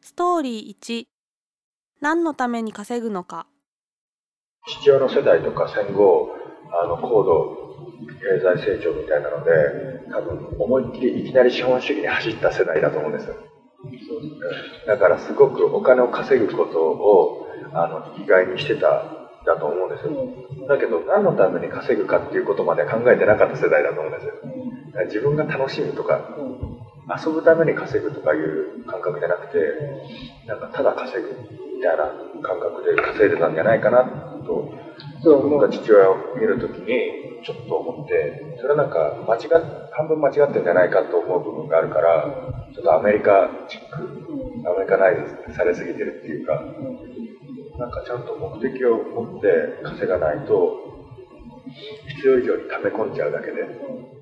ストーリー1、何のために稼ぐのか。 父親の世代とか戦後、高度経済成長みたいなので、多分思いっきりいきなり資本主義に走った世代だと思うんですよ。だからすごくお金を稼ぐことを生きがいにしてただと思うんですよ。だけど何のために稼ぐかっていうことまで考えてなかった世代だと思うんですよ。自分が楽しむとか遊ぶために稼ぐとかいう感覚じゃなくて、なんかただ稼ぐみたいな感覚で稼いでたんじゃないかなと、自分が父親を見るときにちょっと思って、それはなんか半分間違ってるんじゃないかと思う部分があるから、ちょっとアメリカチック、アメリカナイズされすぎてるっていうか、なんかちゃんと目的を持って稼がないと必要以上に溜め込んじゃうだけで